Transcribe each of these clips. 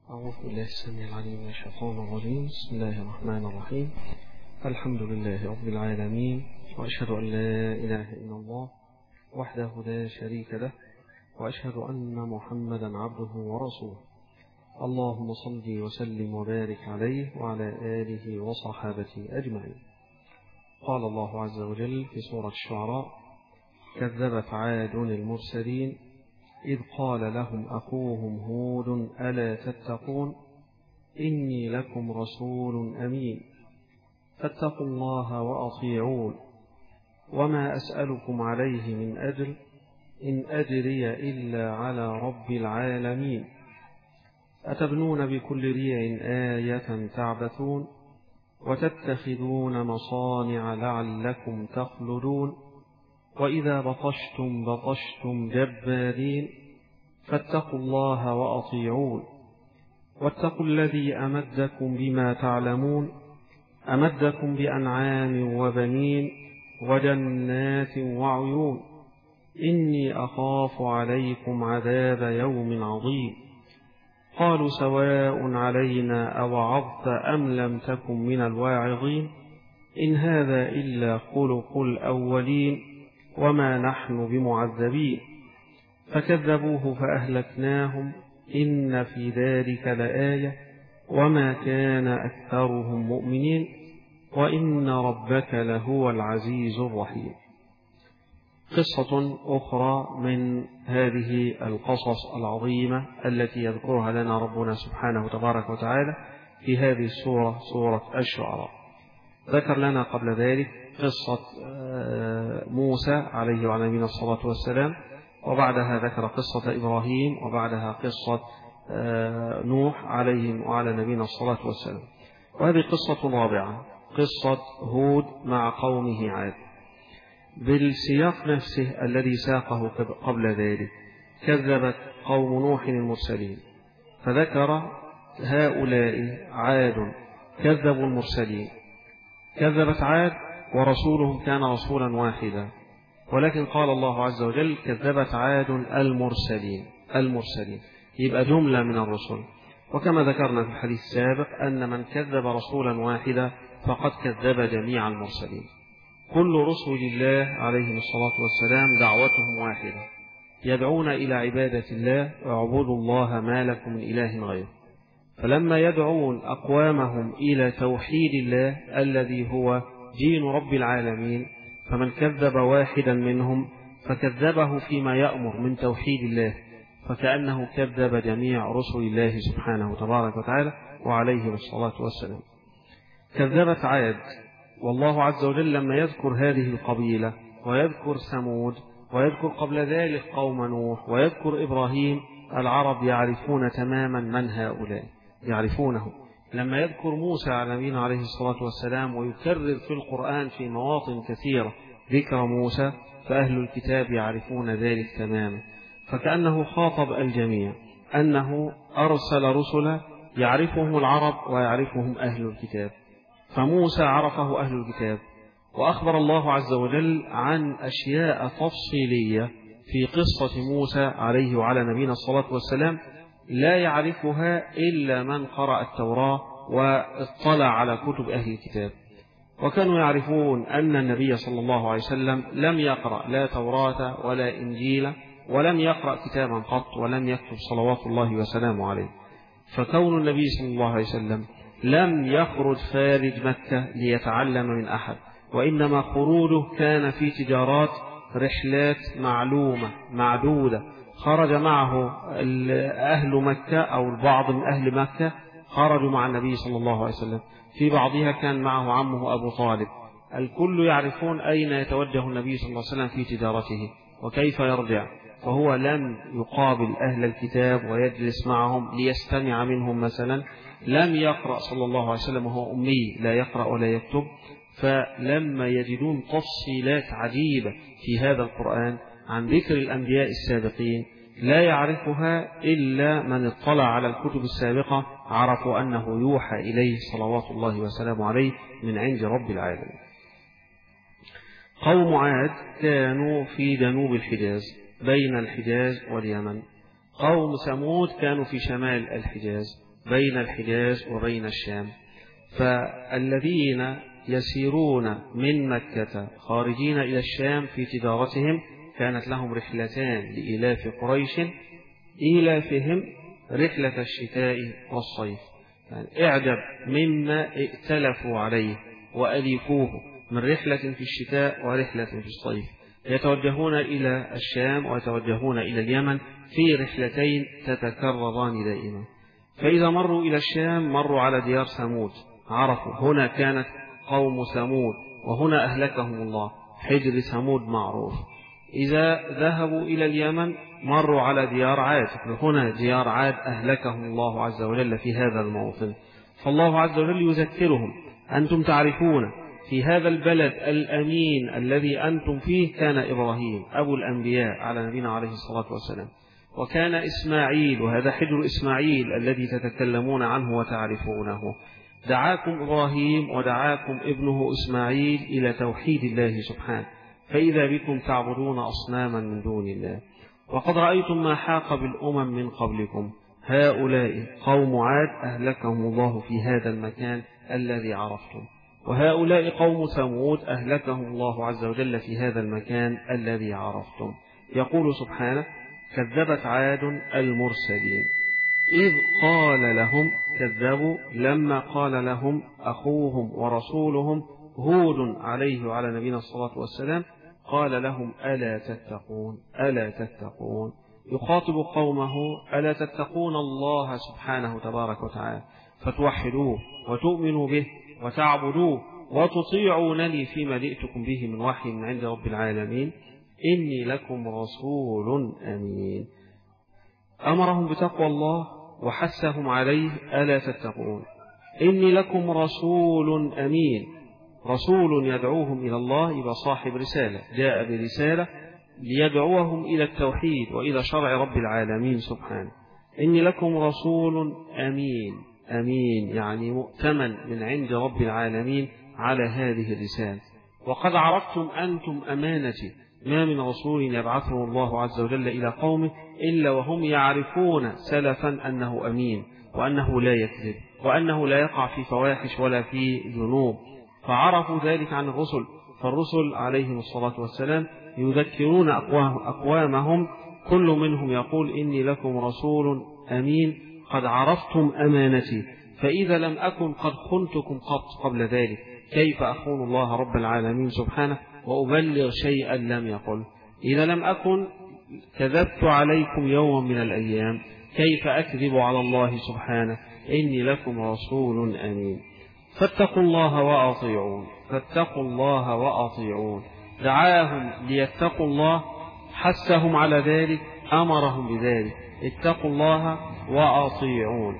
أعوذ بالله السميع العليم من الشيطان الرجيم. بسم الله الرحمن الرحيم. الحمد لله رب العالمين، وأشهد أن لا إله إلا الله وحده لا شريك له، وأشهد أن محمدا عبده ورسوله. اللهم صل وسلم وبارك عليه وعلى آله وصحابته أجمعين. قال الله عز وجل في سورة الشعراء: كذبت عاد المرسلين إذ قال لهم أخوهم هود ألا تتقون إني لكم رسول أمين فاتقوا الله وأطيعون وما أسألكم عليه من أجر إن أجري إلا على رب العالمين أتبنون بكل ريع آية تعبثون وتتخذون مصانع لعلكم تخلدون وإذا بطشتم جبارين فاتقوا الله وأطيعون واتقوا الذي أمدكم بما تعلمون أمدكم بأنعام وبنين وجنات وعيون إني أخاف عليكم عذاب يوم عظيم قالوا سواء علينا أوعظت أم لم تكن من الواعظين إن هذا إلا خلق الأولين وما نحن بمعذبين فكذبوه فأهلكناهم إن في ذلك لآية وما كان أكثرهم مؤمنين وإن ربك لهو العزيز الرحيم. قصة أخرى من هذه القصص العظيمة التي يذكرها لنا ربنا سبحانه تبارك وتعالى في هذه السورة، سورة الشعراء. ذكر لنا قبل ذلك قصة موسى عليه وعلى نبينا الصلاة والسلام، وبعدها ذكر قصة إبراهيم، وبعدها قصة نوح عليهم وعلى نبينا الصلاة والسلام. وهذه قصة رابعة، قصة هود مع قومه عاد، بالسياق نفسه الذي ساقه قبل ذلك. كذبت قوم نوح المرسلين، فذكر هؤلاء عاد كذبوا المرسلين. كذبت عاد ورسولهم كان رسولا واحدا، ولكن قال الله عز وجل كذبت عاد المرسلين يبقى جملة من الرسل. وكما ذكرنا في الحديث السابق أن من كذب رسولا واحدا فقد كذب جميع المرسلين. كل رسل الله عليهم الصلاة والسلام دعوتهم واحدة، يدعون إلى عبادة الله واعبدوا الله ما لكم من إله غيره. فلما يدعون أقوامهم إلى توحيد الله الذي هو دين رب العالمين، فمن كذب واحدا منهم فكذبه فيما يأمر من توحيد الله، فكأنه كذب جميع رسل الله سبحانه تبارك وتعالى وعليه الصلاة والسلام. كذبت عاد، والله عز وجل لما يذكر هذه القبيلة ويذكر ثمود ويذكر قبل ذلك قوم نوح ويذكر إبراهيم، العرب يعرفون تماما من هؤلاء، يعرفونه. لما يذكر موسى على نبينا عليه الصلاة والسلام ويكرر في القرآن في مواطن كثيرة ذكر موسى، فأهل الكتاب يعرفون ذلك تماما. فكأنه خاطب الجميع أنه أرسل رسلا يعرفهم العرب ويعرفهم أهل الكتاب. فموسى عرفه أهل الكتاب، وأخبر الله عز وجل عن أشياء تفصيلية في قصة موسى عليه وعلى نبينا الصلاة والسلام لا يعرفها إلا من قرأ التوراة واطلع على كتب أهل الكتاب. وكانوا يعرفون أن النبي صلى الله عليه وسلم لم يقرأ لا توراة ولا إنجيل، ولم يقرأ كتابا قط، ولم يكتب صلوات الله وسلامه عليه. فكون النبي صلى الله عليه وسلم لم يخرج خارج مكة ليتعلم من أحد، وإنما خروجه كان في تجارات، رحلات معلومة معدودة. خرج معه أهل مكة أو البعض من أهل مكة خرجوا مع النبي صلى الله عليه وسلم، في بعضها كان معه عمه أبو طالب. الكل يعرفون أين يتوجه النبي صلى الله عليه وسلم في تجارته وكيف يرجع. فهو لم يقابل أهل الكتاب ويجلس معهم ليستمع منهم مثلا، لم يقرأ صلى الله عليه وسلم وهو أمي لا يقرأ ولا يكتب. فلما يجدون تفصيلات عجيبة في هذا القرآن عن ذكر الأنبياء السابقين لا يعرفها إلا من اطلع على الكتب السابقة، عرفوا أنه يوحى إليه صلوات الله وسلامه عليه من عند رب العالمين. قوم عاد كانوا في جنوب الحجاز بين الحجاز واليمن. قوم ثمود كانوا في شمال الحجاز بين الحجاز وبين الشام. فالذين يسيرون من مكة خارجين إلى الشام في تجارتهم كانت لهم رحلتان لإلاف قريش، إيلافهم رحلة الشتاء والصيف، يعني اعجب مما ائتلفوا عليه وألفوه من رحلة في الشتاء ورحلة في الصيف، يتوجهون إلى الشام ويتوجهون إلى اليمن في رحلتين تتكرران دائما. فإذا مروا إلى الشام مروا على ديار ثمود، عرفوا هنا كانت قوم ثمود وهنا أهلكهم الله، حجر ثمود معروف. إذا ذهبوا إلى اليمن مروا على ديار عاد، هنا ديار عاد أهلكهم الله عز وجل في هذا الموطن. فالله عز وجل يذكرهم: أنتم تعرفون في هذا البلد الأمين الذي أنتم فيه كان إبراهيم أبو الأنبياء على نبينا عليه الصلاة والسلام، وكان إسماعيل، وهذا حجر إسماعيل الذي تتكلمون عنه وتعرفونه. دعاكم إبراهيم ودعاكم ابنه إسماعيل إلى توحيد الله سبحانه، فإذا بكم تعبدون أصناما من دون الله. وقد رأيتم ما حاق بالأمم من قبلكم، هؤلاء قوم عاد أهلكهم الله في هذا المكان الذي عرفتم، وهؤلاء قوم ثمود أهلكهم الله عز وجل في هذا المكان الذي عرفتم. يقول سبحانه: كذبت عاد المرسلين إذ قال لهم، كذبوا لما قال لهم أخوهم ورسولهم هود عليه وعلى نبينا الصلاة والسلام، قال لهم: ألا تتقون ألا تتقون. يخاطب قومه: ألا تتقون الله سبحانه تبارك وتعالى فتوحدوه وتؤمنوا به وتعبدوه وتطيعونني فيما جئتكم به من وحي من عند رب العالمين، إني لكم رسول أمين. أمرهم بتقوى الله وحثهم عليه: ألا تتقون. إني لكم رسول أمين، رسول يدعوهم إلى الله، يبقى صاحب رسالة، جاء برسالة ليدعوهم إلى التوحيد وإلى شرع رب العالمين سبحانه. إني لكم رسول أمين، أمين يعني مؤتمن من عند رب العالمين على هذه الرسالة. وقد عرفتم أنتم أمانتي، ما من رسول يبعثه الله عز وجل إلى قومه إلا وهم يعرفون سلفا أنه أمين، وأنه لا يكذب، وأنه لا يقع في فواحش ولا في ذنوب، فعرفوا ذلك عن الرسل. فالرسل عليهم الصلاة والسلام يذكرون أقوامهم، كل منهم يقول: إني لكم رسول أمين قد عرفتم أمانتي، فإذا لم أكن قد خنتكم قبل ذلك كيف أخون الله رب العالمين سبحانه وأبلغ شيئا لم يقل؟ إذا لم أكن كذبت عليكم يوم من الأيام كيف أكذب على الله سبحانه؟ إني لكم رسول أمين. فاتقوا الله وأطيعون، فاتقوا الله وأطيعون. دعاهم ليتقوا الله، حثهم على ذلك، أمرهم بذلك: اتقوا الله وأطيعون.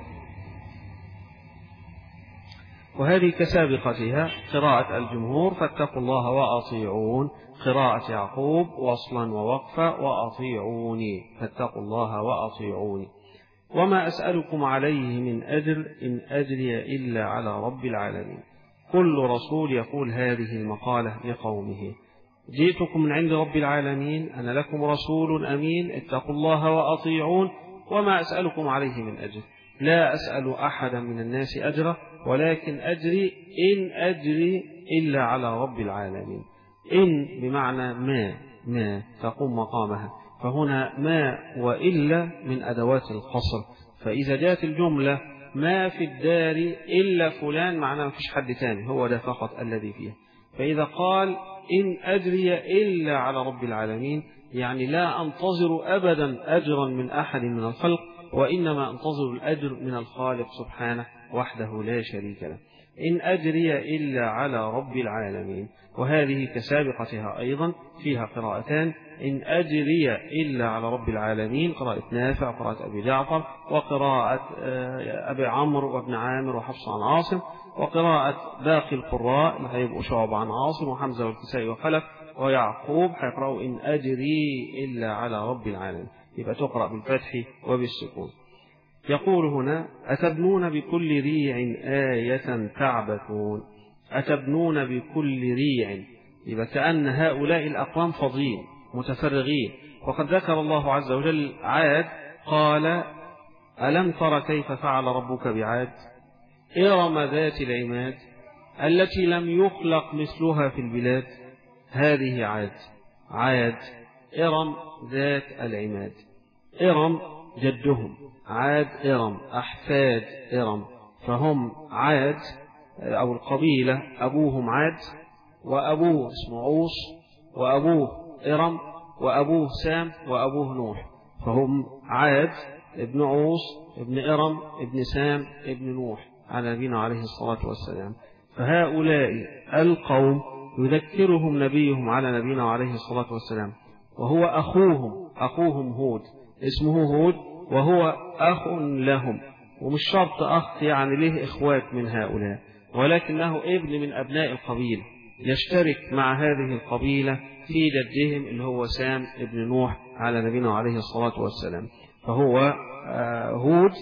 وهذه كسابقتها قراءة الجمهور: فاتقوا الله وأطيعون، قراءة يعقوب وصلا ووقفا: وأطيعوني، فاتقوا الله وأطيعوني. وما أسألكم عليه من أجر إن أجري إلا على رب العالمين. كل رسول يقول هذه المقالة لقومه: جئتكم من عند رب العالمين، أنا لكم رسول أمين، اتقوا الله وأطيعون، وما أسألكم عليه من أجر، لا أسأل أحدا من الناس أجره، ولكن أجري إن أجري إلا على رب العالمين. إن بمعنى ما تقوم مقامها، فهنا ما وإلا من أدوات القصر، فإذا جاءت الجملة ما في الدار إلا فلان معناه ما فيش حد تاني، هو ده فقط الذي فيه. فإذا قال إن أجري إلا على رب العالمين يعني لا أنتظر أبدا أجرا من أحد من الخلق، وإنما أنتظر الأجر من الخالق سبحانه وحده لا شريك له. إن أجري إلا على رب العالمين. وهذه كسابقتها أيضا فيها قراءتان: إن أجري إلا على رب العالمين، قراءة نافع وقراءة أبي جعفر وقراءة أبي عمرو وابن عامر وحفص عن عاصم، وقراءة باقي القراء هيبقوا شعب عن عاصم وحمزة والكسائي وخلف ويعقوب هيقرأوا إن أجري إلا على رب العالمين، يبقى تقرأ بالفتح وبالسكون. يقول هنا: أتبنون بكل ريع آية تعبثون. أتبنون بكل ريع، يبقى كأن هؤلاء الأقوام فاضين متفرغين. وقد ذكر الله عز وجل عاد قال: ألم تر كيف فعل ربك بعاد إرم ذات العماد التي لم يخلق مثلها في البلاد. هذه عاد. عاد إرم ذات العماد. إرم جدهم، عاد إرم أحفاد إرم، فهم عاد أو القبيلة أبوهم عاد، وأبوه اسمه عوص، وأبوه إرم، وأبوه سام، وأبوه نوح، فهم عاد ابن عوص ابن إرم ابن سام ابن نوح على نبينا عليه الصلاة والسلام. فهؤلاء القوم يذكرهم نبيهم على نبينا عليه الصلاة والسلام، وهو أخوهم هود، اسمه هود، وهو أخ لهم، ومش شرط أخ يعني له إخوات من هؤلاء، ولكنه ابن من أبناء القبيلة، يشترك مع هذه القبيلة في جدهم اللي هو سام ابن نوح على نبينا عليه الصلاة والسلام. فهو هود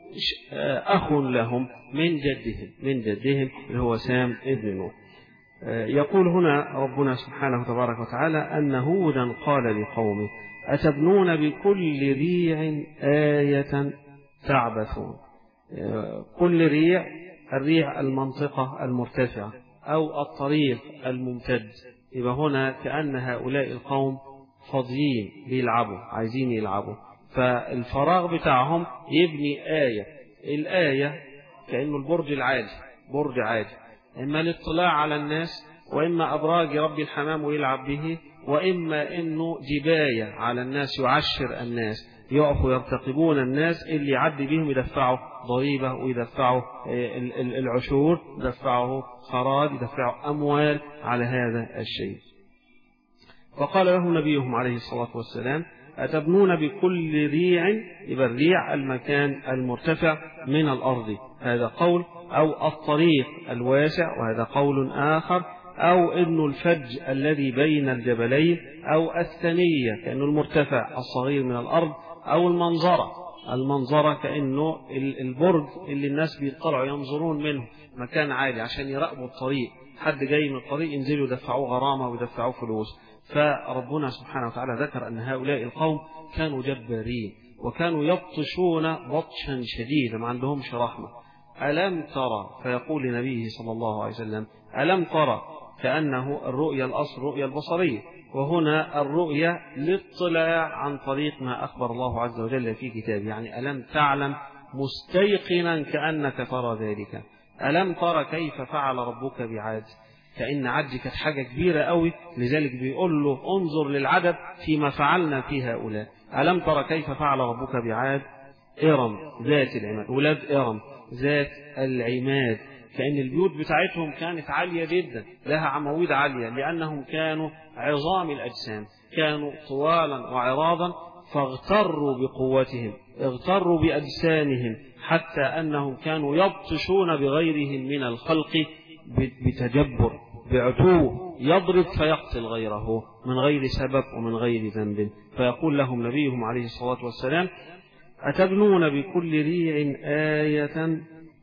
أخ لهم من جدهم اللي هو سام ابن نوح. يقول هنا ربنا سبحانه تبارك وتعالى أن هودا قال لقومه أتبنون بكل ريع آية تعبثون. كل ريع، الريع المنطقة المرتفعة أو الطريق الممتد. يبقى هنا كأن هؤلاء القوم فاضيين بيلعبوا، عايزين يلعبوا، فالفراغ بتاعهم يبني آية. الآية كأنه البرج العالي، برج عالي، إما الاطلاع على الناس، وإما أبراج رب الحمام ويلعب به، وإما إنه جباية على الناس يعشر الناس، يقفوا يرتقبون الناس اللي يعدي بهم يدفعوا ضريبة ويدفعوا العشور، يدفعوا خراج، يدفعوا أموال على هذا الشيء. فقال لهم نبيهم عليه الصلاة والسلام أتبنون بكل ريع، يبقى الريع المكان المرتفع من الأرض، هذا قول، أو الطريق الواسع، وهذا قول آخر، أو إنه الفج الذي بين الجبلين، أو الثنية كأنه المرتفع الصغير من الأرض، أو المنظرة كأنه البرج اللي الناس بيطلعوا ينظرون منه، مكان عالي عشان يراقبوا الطريق، حد جاي من الطريق ينزلوا يدفعوه غرامة ويدفعوه فلوس. فربنا سبحانه وتعالى ذكر أن هؤلاء القوم كانوا جبارين، وكانوا يبطشون بطشا شديدا، ما عندهمش رحمة. ألم ترى، فيقول لنبيه صلى الله عليه وسلم ألم ترى، كأنه الرؤية الأصل رؤية البصرية، وهنا الرؤية للاطلاع عن طريق ما أخبر الله عز وجل في كتابه، يعني ألم تعلم مستيقنا كأنك ترى ذلك. ألم ترى كيف فعل ربك بعاد، كأن عاد كانت حاجة كبيرة قوي، لذلك بيقول له انظر للعدد فيما فعلنا في هؤلاء. ألم ترى كيف فعل ربك بعاد إرم ذات العماد، ولاد إرم ذات العماد، كأن البيوت بتاعتهم كانت عالية جدا، لها عواميد عالية، لأنهم كانوا عظام الأجسام، كانوا طوالا وعراضا، فاغتروا بقوتهم، اغتروا بأجسامهم، حتى أنهم كانوا يبطشون بغيرهم من الخلق بتجبر، بعتو، يضرب فيقتل غيره من غير سبب ومن غير ذنب. فيقول لهم نبيهم عليه الصلاة والسلام أتبنون بكل ريع آية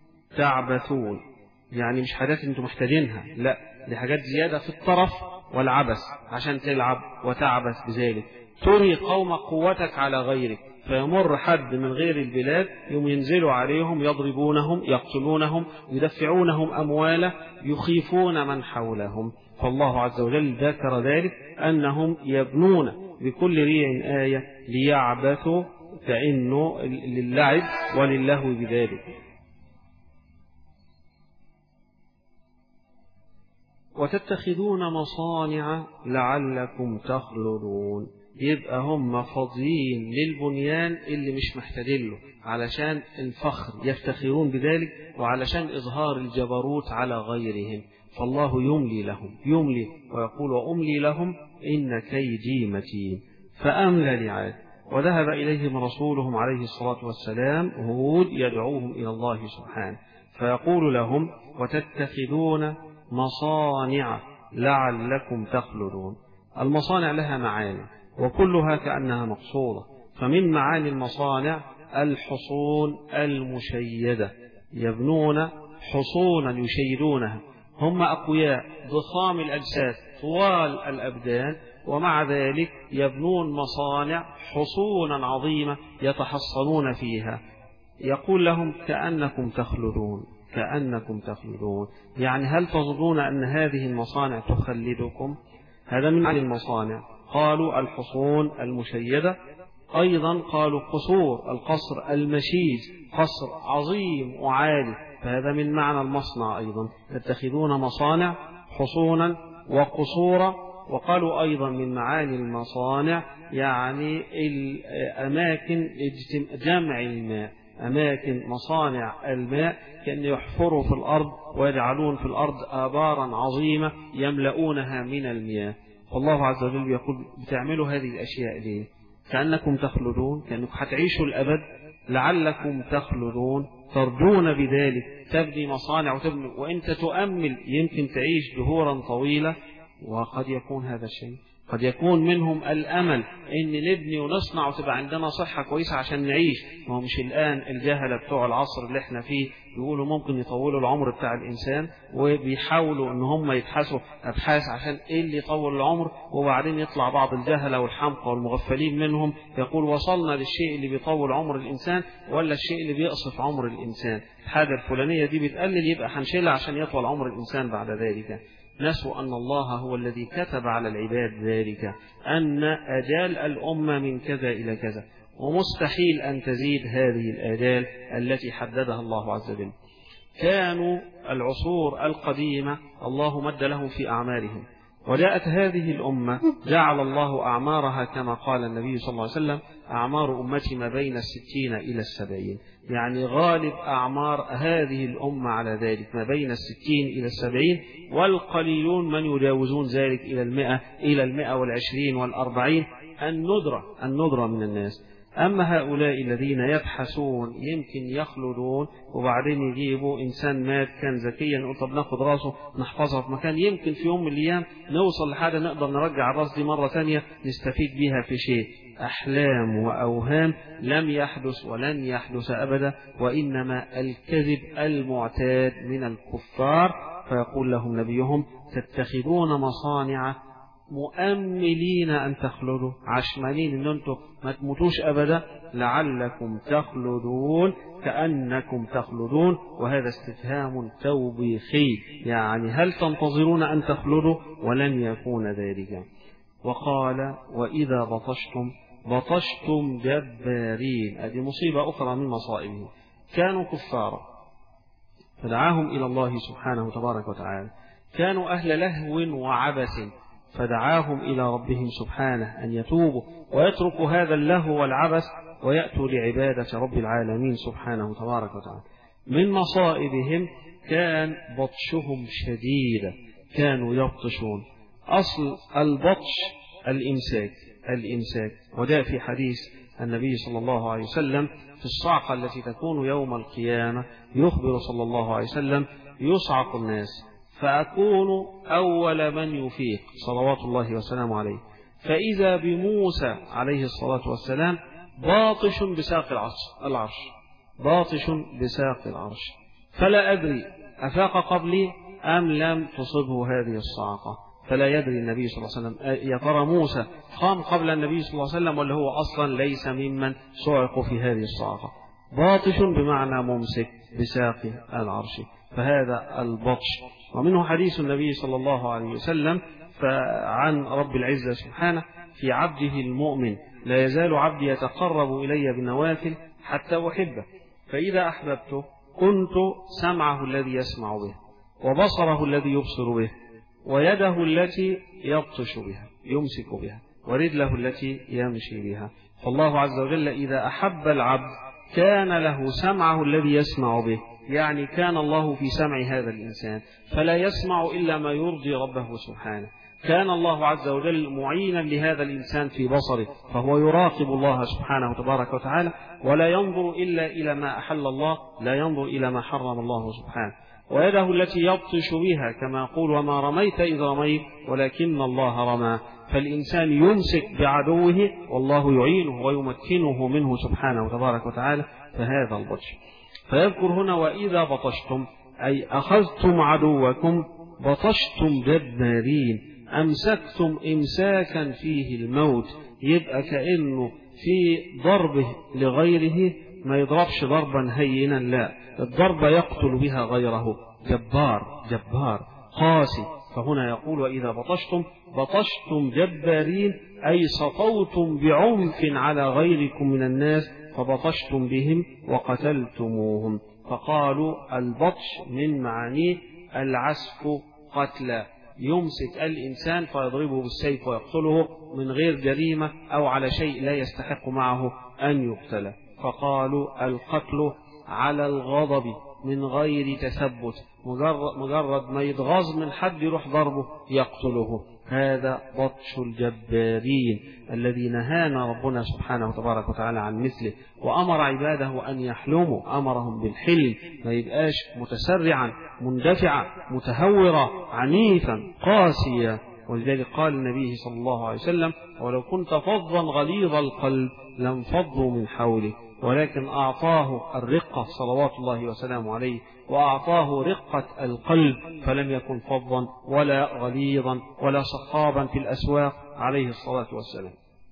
تعبثون، يعني مش حاجات انتم محتاجينها، لا، دي حاجات زيادة في الطرف والعبث، عشان تلعب وتعبث بذلك، تري قوم قوتك على غيرك، فيمر حد من غير البلاد يوم ينزلوا عليهم يضربونهم يقتلونهم يدفعونهم أموالا يخيفون من حولهم. فالله عز وجل ذكر ذلك أنهم يبنون بكل ريع آية ليعبثوا، كأنه للعب وللهو بذلك. وتتخذون مصانع لعلكم تخلدون، يبقى هم فاضيين للبنيان اللي مش محتاجين له، علشان الفخر يفتخرون بذلك، وعلشان إظهار الجبروت على غيرهم. فالله يملي ويقول وأملي لهم إن كيدي متين. فأملى لعاد، وذهب إليهم رسولهم عليه الصلاة والسلام هود يدعوهم إلى الله سبحانه، فيقول لهم وتتخذون مصانع لعلكم تخلدون. المصانع لها معاني، وكلها كأنها مقصودة. فمن معاني المصانع الحصون المشيدة، يبنون حصونا يشيدونها، هم أقوياء ضخام الأجساد طوال الأبدان، ومع ذلك يبنون مصانع حصونا عظيمة يتحصنون فيها. يقول لهم كأنكم تخلدون، كأنكم تخلدون، يعني هل تظنون أن هذه المصانع تخلدكم؟ هذا من المصانع. قالوا الحصون المشيدة، أيضا قالوا قصور، القصر المشيد، قصر عظيم وعالي، فهذا من معنى المصنع أيضا، تتخذون مصانع حصونا وقصورا. وقالوا أيضا من معاني المصانع يعني الأماكن جمع الماء، أماكن مصانع الماء، كأن يحفروا في الأرض ويجعلون في الأرض آبارا عظيمة يملؤونها من المياه. والله عز وجل يقول بتعملوا هذه الأشياء ليه؟ كأنكم تخلدون، كأنكم هتعيشوا الأبد، لعلكم تخلدون، ترجون بذلك تبني مصانع وتبني، وانت تؤمل يمكن تعيش دهورا طويلة. وقد يكون هذا الشيء، قد يكون منهم الأمل إن نبني ونصنع وتبقى عندنا صحة كويسة عشان نعيش. ما هو مش الآن الجهلة بتوع العصر اللي احنا فيه يقولوا ممكن يطولوا العمر بتاع الإنسان، وبيحاولوا إن هم يبحثوا أبحاث عشان إيه اللي يطول العمر، وبعدين يطلع بعض الجهلة والحمقى والمغفلين منهم يقول وصلنا للشيء اللي بيطول عمر الإنسان ولا الشيء اللي بيقصف عمر الإنسان، الحاجة الفلانية دي بتقلل يبقى هنشيلها عشان يطول عمر الإنسان بعد ذلك. نسوا أن الله هو الذي كتب على العباد ذلك، أن أجال الأمة من كذا إلى كذا، ومستحيل أن تزيد هذه الآجال التي حددها الله عز وجل. كانوا العصور القديمة الله مد لهم في أعمارهم، وجاءت هذه الأمة جعل الله أعمارها كما قال النبي صلى الله عليه وسلم أعمار أمتي ما بين 60 إلى 70، يعني غالب أعمار هذه الأمة على ذلك ما بين 60 إلى 70، والقليلون من يجاوزون ذلك إلى 120 و40، الندرة من الناس. أما هؤلاء الذين يبحثون يمكن يخلدون، وبعدين يجيبوا إنسان مات كان ذكيا نقول طب ناخد راسه نحفظها في مكان، يمكن في يوم من الأيام نوصل لحاجة نقدر نرجع الراس دي مرة ثانية نستفيد بها في شيء. أحلام وأوهام لم يحدث ولن يحدث أبدا، وإنما الكذب المعتاد من الكفار. فيقول لهم نبيهم تتخذون مصانع مؤملين أن تخلدوا، عشمانين أن أنتم ما تموتوش أبدا، لعلكم تخلدون، كأنكم تخلدون. وهذا استفهام توبيخي، يعني هل تنتظرون أن تخلدوا؟ ولن يكون ذلك. وقال وإذا بطشتم جبارين، هذه مصيبة أخرى من مصائبهم. كانوا كفارا فدعاهم إلى الله سبحانه تبارك وتعالى، كانوا أهل لهو وعبث فدعاهم إلى ربهم سبحانه أن يتوبوا ويتركوا هذا اللهو والعبث ويأتوا لعبادة رب العالمين سبحانه تبارك وتعالى. من مصائبهم كان بطشهم شديدا، كانوا يبطشون. أصل البطش الإمساك، وجاء في حديث النبي صلى الله عليه وسلم في الصعقة التي تكون يوم القيامة، يخبر صلى الله عليه وسلم يصعق الناس فأكون أول من يفيق صلوات الله وسلامه عليه، فإذا بموسى عليه الصلاة والسلام باطش بساق العرش، باطش بساق العرش، فلا أدري أفاق قبلي أم لم تصبه هذه الصعقة، فلا يدري النبي صلى الله عليه وسلم يا ترى موسى قام قبل النبي صلى الله عليه وسلم ولا هو أصلا ليس ممن صعق في هذه الصعقة. باطش بمعنى ممسك بساق العرش، فهذا البطش. ومنه حديث النبي صلى الله عليه وسلم فعن رب العزة سبحانه في عبده المؤمن لا يزال عبدي يتقرب إلي بالنوافل حتى أحبه، فإذا أحببته كنت سمعه الذي يسمع به، وبصره الذي يبصر به، ويده التي يبطش بها يمسك بها، ورجله التي يمشي بها. فالله عز وجل إذا أحب العبد كان له سمعه الذي يسمع به، يعني كان الله في سمع هذا الإنسان فلا يسمع إلا ما يرضي ربه سبحانه. كان الله عز وجل معينا لهذا الإنسان في بصره، فهو يراقب الله سبحانه تبارك وتعالى ولا ينظر إلا إلى ما أحل الله، لا ينظر إلى ما حرم الله سبحانه. ويده التي يبطش بها كما يقول وما رميت إذ رميت ولكن الله رمى، فالإنسان يمسك بعدوه والله يعينه ويمكنه منه سبحانه تبارك وتعالى، فهذا البطش. فيذكر هنا وإذا بطشتم أي أخذتم عدوكم، بطشتم جبارين، أمسكتم إمساكا فيه الموت، يبقى كأنه في ضربه لغيره ما يضربش ضربا هينا، لا، الضرب يقتل بها غيره. جبار جبار قاسي. فهنا يقول وإذا بطشتم جبارين، أي سطوتم بعنف على غيركم من الناس فبطشتم بهم وقتلتموهم. فقالوا البطش من معانيه العسف قتلا، يمسك الإنسان فيضربه بالسيف ويقتله من غير جريمة أو على شيء لا يستحق معه أن يقتل. فقالوا القتل على الغضب من غير تثبت، مجرد ما يتغاظ من حد يروح ضربه يقتله. هذا بطش الجبارين الذي نهانا ربنا سبحانه وتبارك وتعالى عن مثله، وأمر عباده أن يحلموا، أمرهم بالحلم، ما يبقاش متسرعا مندفعا متهورا عنيفا قاسيا. ولذلك قال النبي صلى الله عليه وسلم ولو كنت فظا غليظ القلب لانفضوا من حولك، ولكن أعطاه الرقة صلوات الله وسلامه عليه، وأعطاه رقة القلب، فلم يكن فظا ولا غليظا ولا صخابا في الأسواق عليه الصلاة والسلام.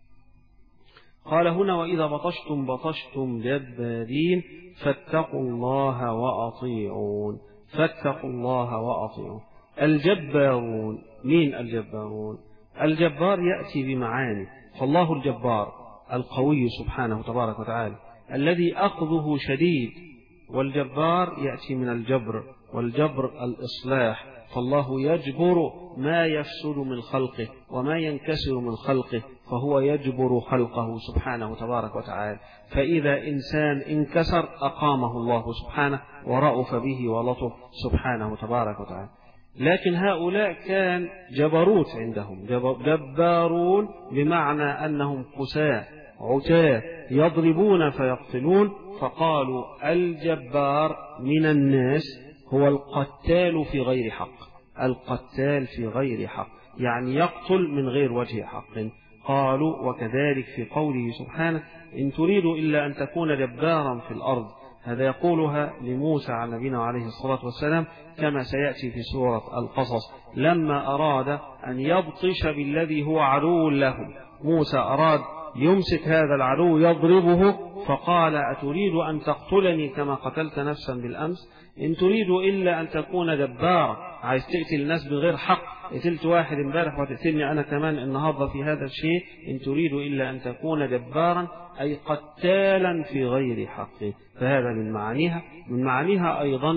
قال هنا وإذا بطشتم جبارين فاتقوا الله وأطيعون. فاتقوا الله وأطيعون. الجبارون، مين الجبارون؟ الجبار يأتي بمعاني، فالله الجبار القوي سبحانه تبارك وتعالى الذي أخذه شديد، والجبار يأتي من الجبر، والجبر الإصلاح، فالله يجبر ما يفسد من خلقه وما ينكسر من خلقه، فهو يجبر خلقه سبحانه تبارك وتعالى. فإذا إنسان انكسر أقامه الله سبحانه ورأف به ولطف سبحانه تبارك وتعالى. لكن هؤلاء كان جبروت عندهم، جبارون بمعنى أنهم قساة عتاة يضربون فيقتلون. فقالوا الجبار من الناس هو القتال في غير حق، القتال في غير حق يعني يقتل من غير وجه حق. قالوا وكذلك في قوله سبحانه إن تريدوا إلا أن تكون جبارا في الأرض، هذا يقولها لموسى على نبينا عليه الصلاة والسلام كما سيأتي في سورة القصص، لما أراد أن يبطش بالذي هو عدو لهم. موسى أراد يمسك هذا العدو يضربه، فقال أتريد أن تقتلني كما قتلت نفسا بالأمس؟ إن تريد إلا أن تكون جبارا، عايز تقتل الناس بغير حق، قتلت واحد امبارح وتقتلني أنا كمان النهاردة في هذا الشيء. إن تريد إلا أن تكون جبارا أي قتالا في غير حق. فهذا من معانيها أيضا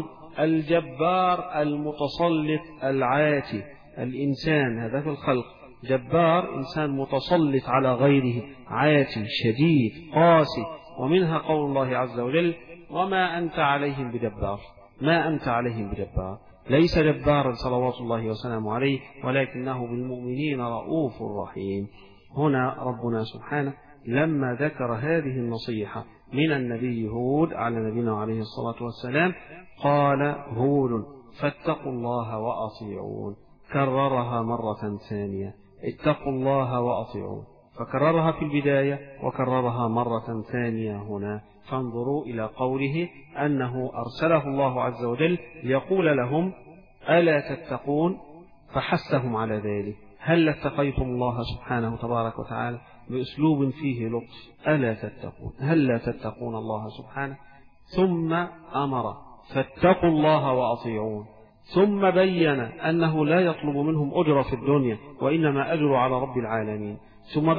الجبار المتسلط العاتي. الإنسان هذا في الخلق جبار، إنسان متسلط على غيره، عاتي شديد قاسي. ومنها قول الله عز وجل وما أنت عليهم بجبار، ما أنت عليهم بجبار، ليس جبارا صلوات الله وسلامه عليه، ولكنه بالمؤمنين رؤوف رحيم. هنا ربنا سبحانه لما ذكر هذه النصيحة من النبي هود على نبينا عليه الصلاة والسلام قال هود فاتقوا الله وأطيعون، كررها مرة ثانية، اتقوا الله وأطيعون، فكررها في البداية وكررها مرة ثانية هنا. فانظروا إلى قوله أنه أرسله الله عز وجل ليقول لهم ألا تتقون، فحثهم على ذلك. هل اتقيتم الله سبحانه تبارك وتعالى بأسلوب فيه لطف؟ ألا تتقون، هل لا تتقون الله سبحانه؟ ثم أمر فاتقوا الله وأطيعون، ثم بين أنه لا يطلب منهم أجر في الدنيا وإنما أجر على رب العالمين، ثم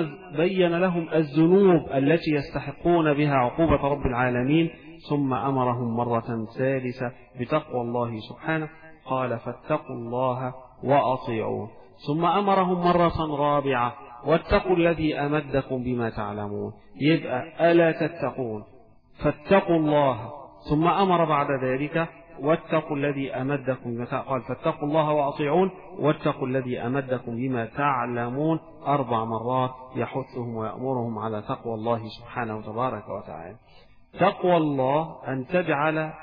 بين لهم الذنوب التي يستحقون بها عقوبة رب العالمين، ثم أمرهم مرة ثالثة بتقوى الله سبحانه قال فاتقوا الله وأطيعون، ثم أمرهم مرة رابعة واتقوا الذي أمدكم بما تعلمون. يبقى ألا تتقون، فاتقوا الله، ثم أمر بعد ذلك واتقوا الذي أمدكم، قال فاتقوا الله وأطيعون واتقوا الذي أمدكم بما تعلمون 4 مرات يحثهم ويأمرهم على تقوى الله سبحانه وتبارك وتعالى. تقوى الله أن تجعل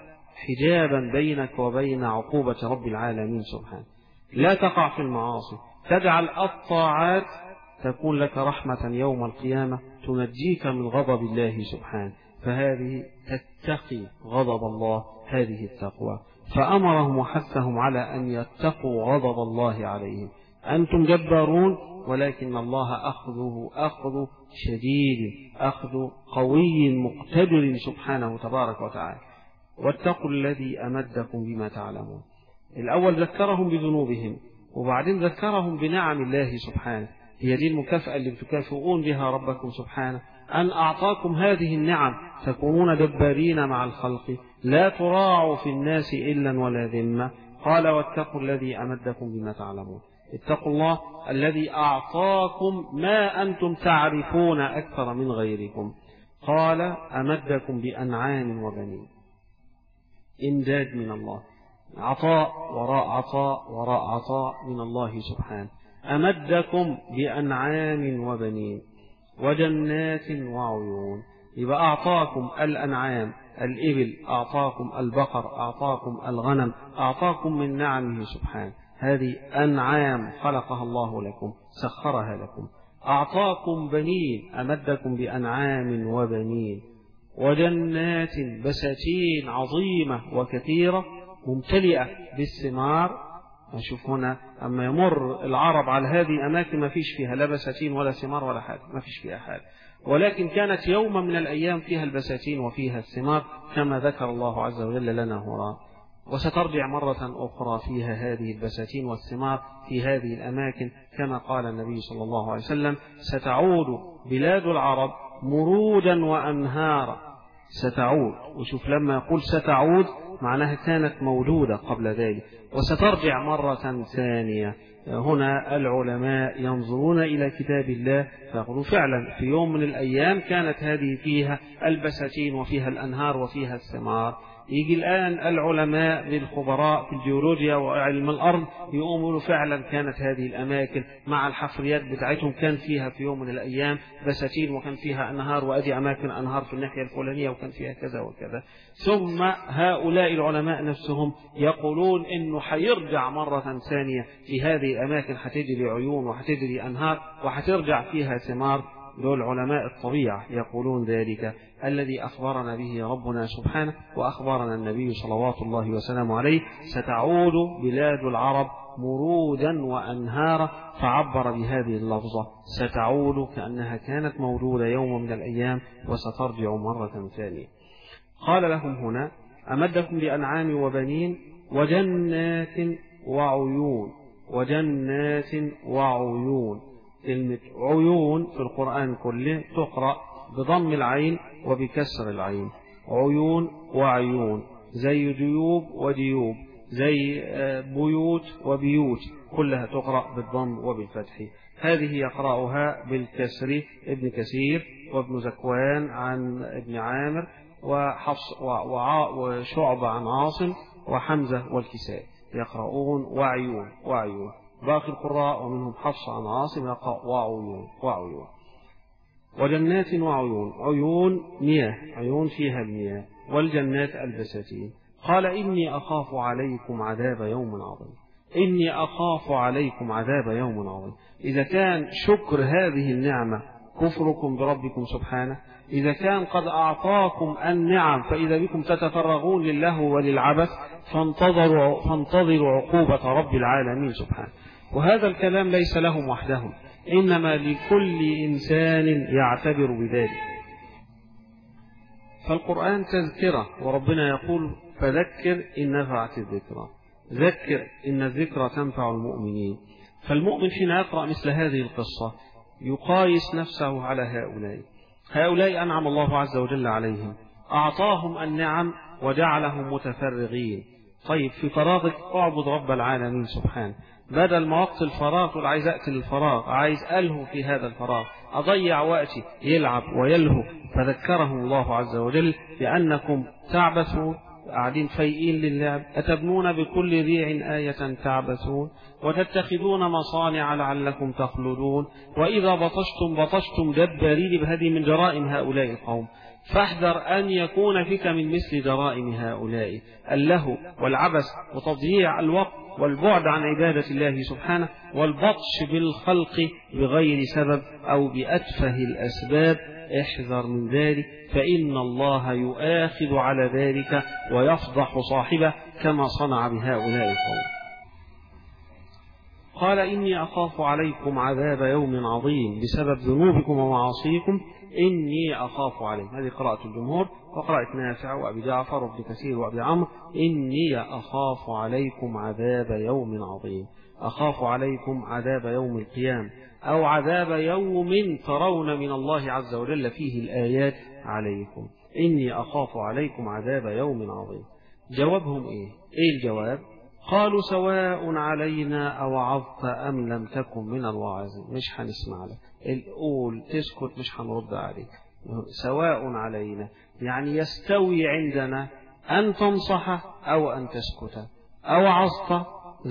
حجابا بينك وبين عقوبة رب العالمين سبحانه، لا تقع في المعاصي، تجعل الطاعات تكون لك رحمة يوم القيامة تنجيك من غضب الله سبحانه، فهذه تتقي غضب الله، هذه التقوى. فأمرهم وحثهم على أن يتقوا غضب الله عليهم، أنتم جبارون، ولكن الله أخذه أخذ شديد، أخذ قوي مقتدر سبحانه تبارك وتعالى. واتقوا الذي أمدكم بما تعلمون. الأول ذكرهم بذنوبهم، وبعدين ذكرهم بنعم الله سبحانه. هي دي المكافأة اللي بتكافئون بها ربكم سبحانه، أن أعطاكم هذه النعم تكونون جبارين مع الخلق، لا تراعوا في الناس إلا ولا ذمة. قال واتقوا الذي أمدكم بما تعلمون. اتقوا الله الذي أعطاكم ما أنتم تعرفون أكثر من غيركم. قال أمدكم بأنعام وبنين. إمداد من الله، عطاء وراء عطاء وراء عطاء من الله سبحانه. أمدكم بأنعام وبنين وجنات وعيون. يبقى أعطاكم الأنعام، الإبل، أعطاكم البقر، أعطاكم الغنم، أعطاكم من نعمه سبحانه. هذه أنعام خلقها الله لكم، سخرها لكم. أعطاكم بنين، أمدكم بأنعام وبنين وجنات، بساتين عظيمة وكثيرة ممتلئة بالثمار. نشوف هنا أما يمر العرب على هذه الأماكن ما فيش فيها لا بساتين ولا ثمار ولا حاجة، ما فيش فيها حاجة، ولكن كانت يوما من الأيام فيها البساتين وفيها الثمار كما ذكر الله عز وجل لنا هنا. وسترجع مرة أخرى فيها هذه البساتين والثمار في هذه الأماكن كما قال النبي صلى الله عليه وسلم: ستعود بلاد العرب مروجا وأنهارا. ستعود، وشوف لما يقول ستعود معناها كانت موجودة قبل ذلك، وسترجع مرة ثانية. هنا العلماء ينظرون إلى كتاب الله فيقولون فعلا في يوم من الأيام كانت هذه فيها البساتين وفيها الأنهار وفيها الثمار. يجي الآن العلماء بالخبراء في الجيولوجيا وعلم الأرض يقوموا فعلا كانت هذه الأماكن مع الحفريات بتاعتهم كان فيها في يوم من الأيام بساتين وكان فيها أنهار، وأدي أماكن أنهار في الناحية الفلانية وكان فيها كذا وكذا. ثم هؤلاء العلماء نفسهم يقولون إنه حيرجع مرة ثانية في هذه الأماكن، حتجري عيون وحتجري أنهار وحترجع فيها ثمار. دول علماء الطبيعة يقولون ذلك الذي أخبرنا به ربنا سبحانه وأخبرنا النبي صلوات الله وسلامه عليه: ستعود بلاد العرب مرودا وأنهارا، فعبر بهذه اللفظة ستعود كأنها كانت موجودة يوم من الأيام وسترجع مرة ثانية. قال لهم هنا: أمدكم بأنعام وبنين وجنات وعيون. وجنات وعيون، كلمة عيون في القرآن كله تقرأ بضم العين وبكسر العين. عيون وعيون، زي جيوب وديوب، زي بيوت وبيوت، كلها تقرأ بالضم وبالفتح. هذه يقرأها بالكسر ابن كثير وابن زكوان عن ابن عامر وحفص وشعبة عن عاصم وحمزة والكساء يقرؤون وعيون وعيون. باقي القراء ومنهم حفص عن عاصم يقرأ وعيون وعيون. وجنات وعيون، عيون مياه، عيون فيها المياه، والجنات البساتين. قال: إني أخاف عليكم عذاب يوم عظيم. إني أخاف عليكم عذاب يوم عظيم. إذا كان شكر هذه النعمة كفركم بربكم سبحانه، إذا كان قد أعطاكم النعم فإذا بكم تتفرغون للهو وللعبث، فانتظروا عقوبة رب العالمين سبحانه. وهذا الكلام ليس لهم وحدهم، إنما لكل إنسان يعتبر بذلك. فالقرآن تذكرة، وربنا يقول: فذكر إن نفعت الذكرى. ذكر إن الذكرى تنفع المؤمنين. فالمؤمن حين يقرأ مثل هذه القصة يقايس نفسه على هؤلاء أنعم الله عز وجل عليهم، أعطاهم النعم وجعلهم متفرغين. طيب في فراغك اعبد رب العالمين سبحانه، بدل ما وقت الفراغ تقول عايز أقتل الفراغ، عايز ألهو في هذا الفراغ، أضيع وقتي يلعب ويلهو. فذكرهم الله عز وجل بأنكم تعبثون، قاعدين فايقين للعب، أتبنون بكل ريع آية تعبثون، وتتخذون مصانع لعلكم تخلدون، وإذا بطشتم جبارين. بهذه من جرائم هؤلاء القوم، فاحذر أن يكون فيك من مثل جرائم هؤلاء: اللهو والعبث وتضييع الوقت والبعد عن عبادة الله سبحانه والبطش بالخلق بغير سبب أو بأتفه الأسباب. احذر من ذلك، فإن الله يؤاخذ على ذلك ويفضح صاحبه كما صنع بهؤلاء القوم. قال إني أخاف عليكم عذاب يوم عظيم بسبب ذنوبكم ومعاصيكم، إني أخاف عليكم. هذه قراءة الجمهور، وقراءة نافع وأبي جعفر وابن كثير وأبي عمرو: إني أخاف عليكم عذاب يوم عظيم. أخاف عليكم عذاب يوم القيامة، أو عذاب يوم ترون من الله عز وجل فيه الآيات عليكم. إني أخاف عليكم عذاب يوم عظيم. جوابهم إيه الجواب؟ قالوا: سواء علينا أوعظت أم لم تكن من الواعظين. مش هنسمع لك، قول تسكت مش هنرد عليك. سواء علينا يعني يستوي عندنا أن تنصح أو أن تسكت، أوعظت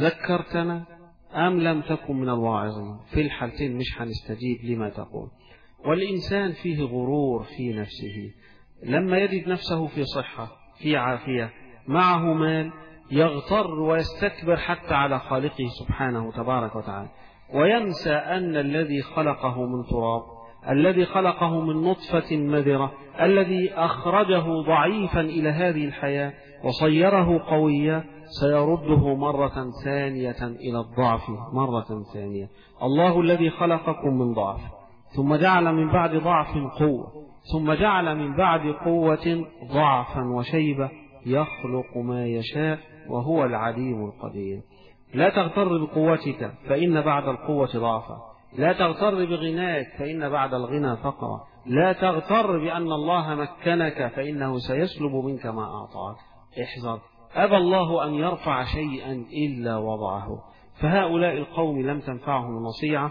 ذكرتنا أم لم تكن من الواعظين. في الحالتين مش هنستجيب لما تقول. والإنسان فيه غرور في نفسه، لما يجد نفسه في صحة في عافية معه مال يغتر ويستكبر حتى على خالقه سبحانه تبارك وتعالى، وينسى أن الذي خلقه من تراب، الذي خلقه من نطفة مذرة، الذي أخرجه ضعيفا إلى هذه الحياة وصيره قويا، سيرده مرة ثانية إلى الضعف مرة ثانية. الله الذي خلقكم من ضعف ثم جعل من بعد ضعف قوة، ثم جعل من بعد قوة ضعفا وشيبة، يخلق ما يشاء وهو العليم القدير. لا تغتر بقوتك فإن بعد القوة ضعفا، لا تغتر بغناك فإن بعد الغنى فقرا، لا تغتر بأن الله مكنك فإنه سيسلب منك ما أعطاك. احذر، أبى الله أن يرفع شيئا إلا وضعه. فهؤلاء القوم لم تنفعهم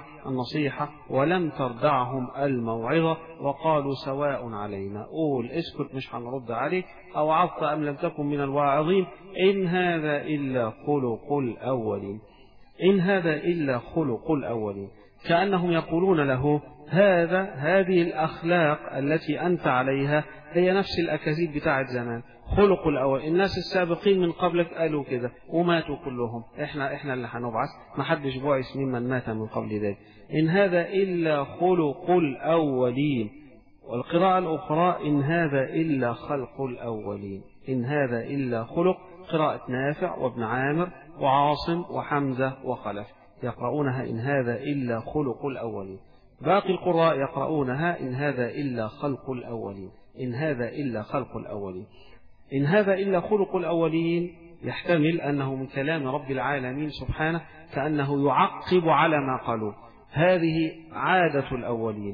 النصيحة ولم تردعهم الموعظة، وقالوا سواء علينا، قول اسكت مش هنرد عليك، أو عظت أم لم تكن من الواعظين. إن هذا إلا خلق الأولين، إن هذا إلا خلق الأولين. كأنهم يقولون له هذه الأخلاق التي أنت عليها هي نفس الأكاذيب بتاعت زمان، خلق الأول. الناس السابقين من قبلك قالوا كده وماتوا كلهم، احنا اللي هنبعث، ما حدش بعث ممن مات من قبل ذلك. إن هذا إلا خلق الأولين. والقراءة الأخرى: إن هذا إلا خلق الأولين. إن هذا إلا خلق، قراءة نافع وابن عامر وعاصم وحمزة وخلف يقرؤونها إن هذا إلا خلق الأولين. باقي القراء يقرؤونها إن هذا إلا خلق الأولين. إن هذا إلا خلق الأولين. إن هذا إلا خلق الأولين يحتمل أنه من كلام رب العالمين سبحانه، كأنه يعقب على ما قالوا. هذه عادة الأولين،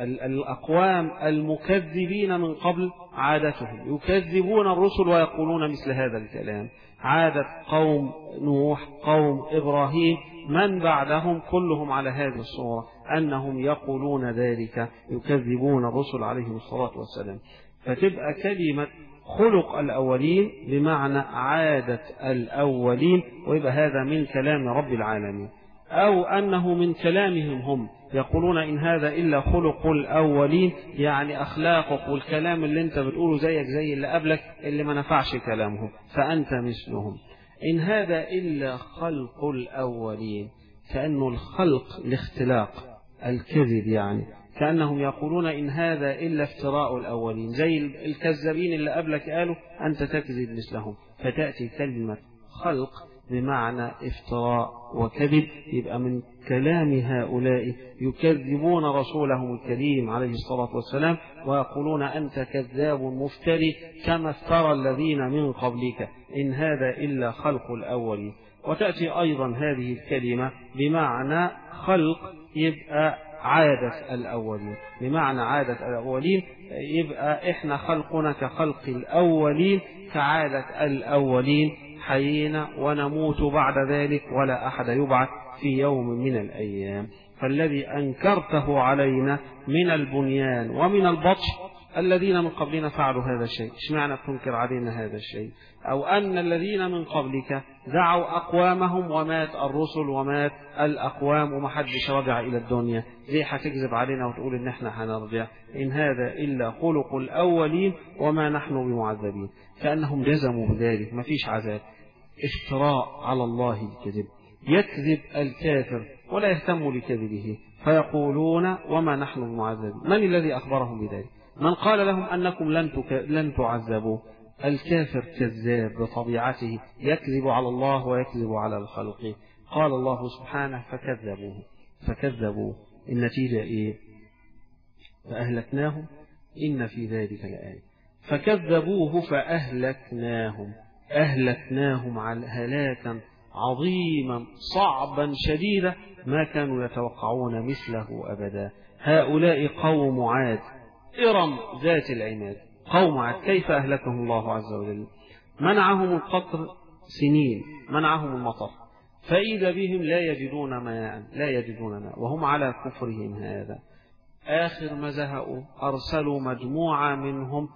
الأقوام المكذبين من قبل عادتهم يكذبون الرسل ويقولون مثل هذا الكلام. عادة قوم نوح، قوم إبراهيم، من بعدهم كلهم على هذه الصورة، أنهم يقولون ذلك، يكذبون الرسل عليهم الصلاة والسلام. فتبقى كلمة خلق الأولين بمعنى عادة الأولين، ويبقى هذا من كلام رب العالمين. أو أنه من كلامهم هم، يقولون إن هذا إلا خلق الأولين، يعني أخلاقك والكلام اللي انت بتقوله زيك زي اللي قبلك اللي ما نفعش كلامهم، فأنت مثلهم. إن هذا إلا خلق الأولين، كأنه الخلق الاختلاق الكذب، يعني كأنهم يقولون إن هذا إلا افتراء الأولين، زي الكذابين اللي قبلك قالوا أنت تكذب مثلهم. فتأتي كلمة خلق بمعنى افتراء وكذب، يبقى من كلام هؤلاء يكذبون رسولهم الكريم عليه الصلاة والسلام، ويقولون أنت كذاب مفتري كما افترى الذين من قبلك، إن هذا إلا خلق الأولين. وتأتي أيضا هذه الكلمة بمعنى خلق، يبقى عادة الأولين، بمعنى عادة الأولين، يبقى إحنا خلقنا كخلق الأولين، كعادة الأولين، حيينا ونموت بعد ذلك ولا أحد يبعث في يوم من الأيام. فالذي أنكرته علينا من البنيان ومن البطش، الذين من قبلنا فعلوا هذا الشيء، اشمعنى تنكر علينا هذا الشيء؟ أو أن الذين من قبلك دعوا أقوامهم ومات الرسل ومات الأقوام ومحدش رجع إلى الدنيا، زي هتكذب علينا وتقول إن احنا هنرجع؟ إن هذا إلا خلق الأولين وما نحن بمعذبين. كأنهم جزموا بذلك، ما فيش عذاب، افتراء على الله الكذب. يكذب الكافر ولا يهتم لكذبه، فيقولون وما نحن بمعذبين. من الذي أخبرهم بذلك؟ من قال لهم أنكم لن تعذبوا؟ الكافر كذاب بطبيعته، يكذب على الله ويكذب على الخلق. قال الله سبحانه فكذبوه. النتيجة إيه؟ فأهلكناهم إن في ذلك لآية. فكذبوه أهلكناهم على هلاكا عظيما صعبا شديدا ما كانوا يتوقعون مثله أبدا. هؤلاء قوم عاد إرم ذات العماد. قوم عاد كيف أهلكهم الله عز وجل؟ منعهم القطر سنين، منعهم المطر، فإذا بهم لا يجدون ماء وهم على كفرهم هذا. آخر ما زهقوا أرسلوا مجموعة منهم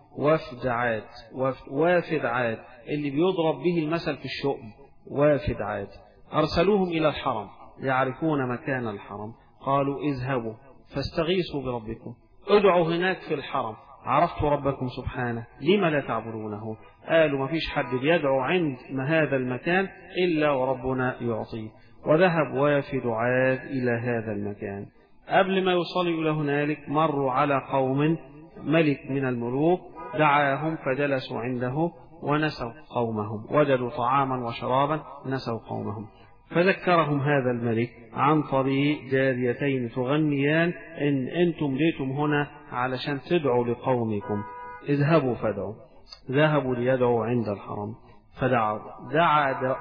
وافد عاد اللي بيضرب به المثل في الشؤم. وافد عاد أرسلوهم إلى الحرم يعرفون مكان الحرم. قالوا اذهبوا فاستغيثوا بربكم، ادعوا هناك في الحرم، عرفتوا ربكم سبحانه لما لا تعبدونه. قالوا ما فيش حد بيدعو عند هذا المكان إلا وربنا يعطيه. وذهب وافد عاد إلى هذا المكان. قبل ما يوصلوا إلى هنالك مروا على قوم ملك من الملوك دعاهم فجلسوا عنده ونسوا قومهم، وجدوا طعاما وشرابا نسوا قومهم. فذكرهم هذا الملك عن طريق جاريتين تغنيان إن أنتم جئتم هنا علشان تدعوا لقومكم، اذهبوا فادعوا. ذهبوا ليدعوا عند الحرم فدعوا. دعا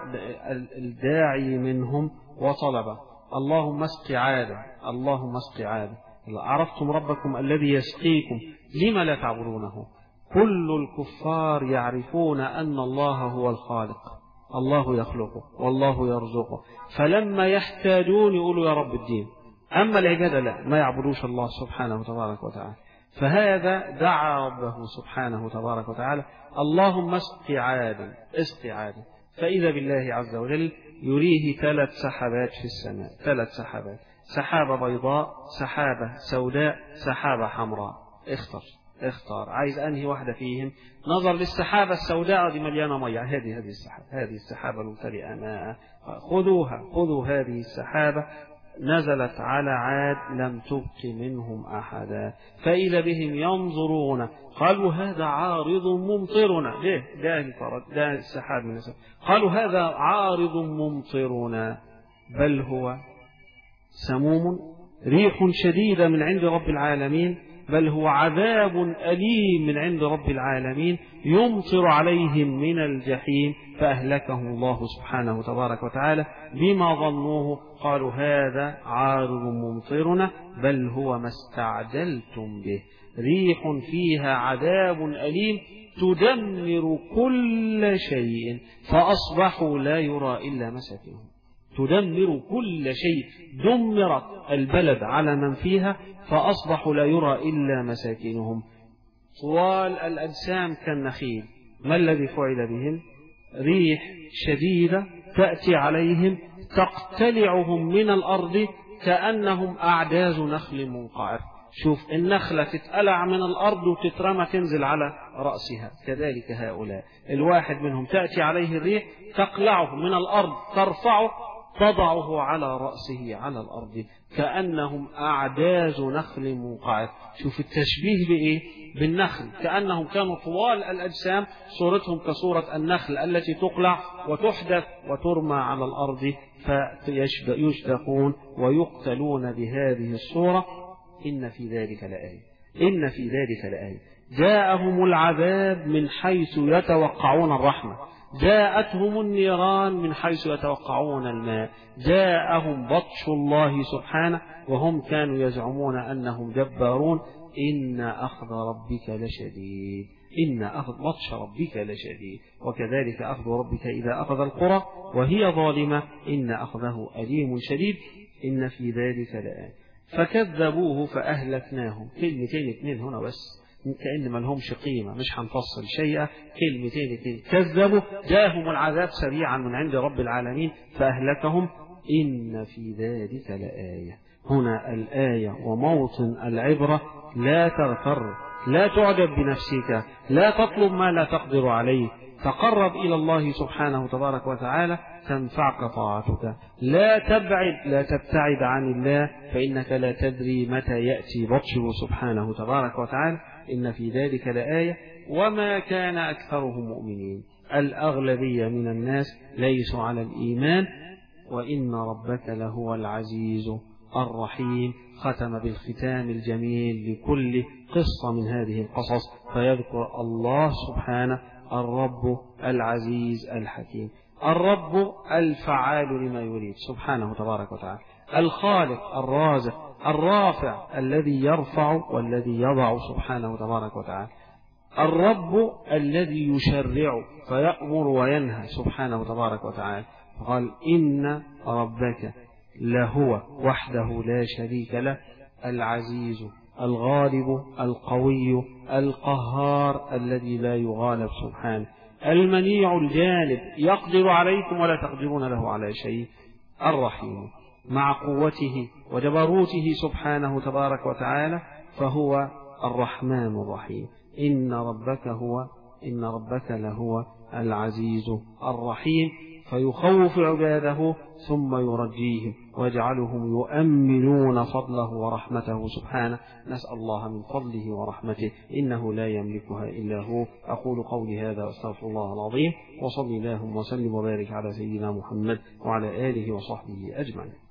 الداعي منهم وطلب اللهم اسق عادا، اللهم اسق عادا. عرفتم ربكم الذي يسقيكم لما لا تعبدونه. كل الكفار يعرفون أن الله هو الخالق، الله يخلقه والله يرزقه، فلما يحتاجون يقولوا يا رب الدين. أما العبادة لا، ما يعبدوش الله سبحانه تبارك وتعالى. فهذا دعا ربه سبحانه تبارك وتعالى اللهم اسق عادا، اسق عادا. فإذا بالله عز وجل يريه 3 سحابات في السماء، 3 سحابات، سحابة بيضاء، سحابة سوداء، سحابة حمراء. اختار عايز أنهي واحدة فيهم. نظر للسحابة السوداء دي مليانة مياه، هذه السحابة الممتلئة ماء، خذوا هذه السحابة. نزلت على عاد لم تبق منهم أحدا. فإذا بهم ينظرون قالوا هذا عارض ممطرنا. ليه؟ ده السحاب من السحاب. قالوا هذا عارض ممطرنا بل هو سموم ريح شديدة من عند رب العالمين، بل هو عذاب أليم من عند رب العالمين يمطر عليهم من الجحيم. فأهلكهم الله سبحانه تبارك وتعالى بما ظنوه. قالوا هذا عارض ممطرنا بل هو ما استعجلتم به، ريح فيها عذاب أليم تدمر كل شيء فأصبحوا لا يرى إلا مساكنهم. تدمر كل شيء، دمرت البلد على من فيها فأصبحوا لا يرى إلا مساكنهم. طوال الأجسام كالنخيل. ما الذي فعل بهم؟ ريح شديدة تأتي عليهم تقتلعهم من الأرض كأنهم أعداز نخل منقعر. شوف النخلة تتقلع من الأرض وتترمى تنزل على رأسها، كذلك هؤلاء. الواحد منهم تأتي عليه الريح تقلعه من الأرض، ترفعه تضعه على رأسه على الأرض كأنهم أعداز نخل منقعر. شوف التشبيه بإيه؟ بالنخل، كأنهم كانوا طوال الأجسام صورتهم كصورة النخل التي تقلع وتحدث وترمى على الأرض فيشدقون ويقتلون بهذه الصورة. إن في ذلك لآية. جاءهم العذاب من حيث يتوقعون الرحمة، جاءتهم النيران من حيث يتوقعون الماء، جاءهم بطش الله سبحانه وهم كانوا يزعمون أنهم جبارون. إن أخذ بطش ربك لشديد وكذلك أخذ ربك إذا أخذ القرى وهي ظالمة إن أخذه أليم شديد. إن في ذلك لآية. فكذبوه فأهلكناهم. كلمتين 2 هنا بس كأن ما لهمش قيمة، مش هنفصل شيئا. كلمتين 2 كذبوا، جاءهم العذاب سريعا من عند رب العالمين فأهلكهم. إن في ذلك لآية. هنا الآية وموطن العبرة. لا تغتر، لا تعجب بنفسك، لا تطلب ما لا تقدر عليه. تقرب إلى الله سبحانه تبارك وتعالى تنفعك طاعتك. لا تبتعد عن الله فإنك لا تدري متى يأتي بطشه سبحانه تبارك وتعالى. إن في ذلك لآية. وما كان أكثرهم مؤمنين. الأغلبية من الناس ليسوا على الإيمان وإن ربك لهو العزيز الرحيم. ختم بالختام الجميل لكل قصة من هذه القصص فيذكر الله سبحانه الرب العزيز الحكيم، الرب الفعال لما يريد سبحانه تبارك وتعالى، الخالق الرازق الرافع الذي يرفع والذي يضع سبحانه تبارك وتعالى، الرب الذي يشرع فيأمر وينهى سبحانه تبارك وتعالى. قال إن ربك لهو وحده لا شريك له العزيز الغالب القوي القهار الذي لا يغالب سبحانه، المنيع الجانب يقدر عليكم ولا تقدرون له على شيء، الرحيم مع قوته وجبروته سبحانه تبارك وتعالى فهو الرحمن الرحيم. إن ربك لهو العزيز الرحيم، فيخوف عباده ثم يرجيهم ويجعلهم يؤمنون فضله ورحمته سبحانه. نسأل الله من فضله ورحمته إنه لا يملكها إلا هو. أقول قولي هذا وأستغفر الله العظيم، وصلي اللهم وسلم وبارك على سيدنا محمد وعلى آله وصحبه أجمعين.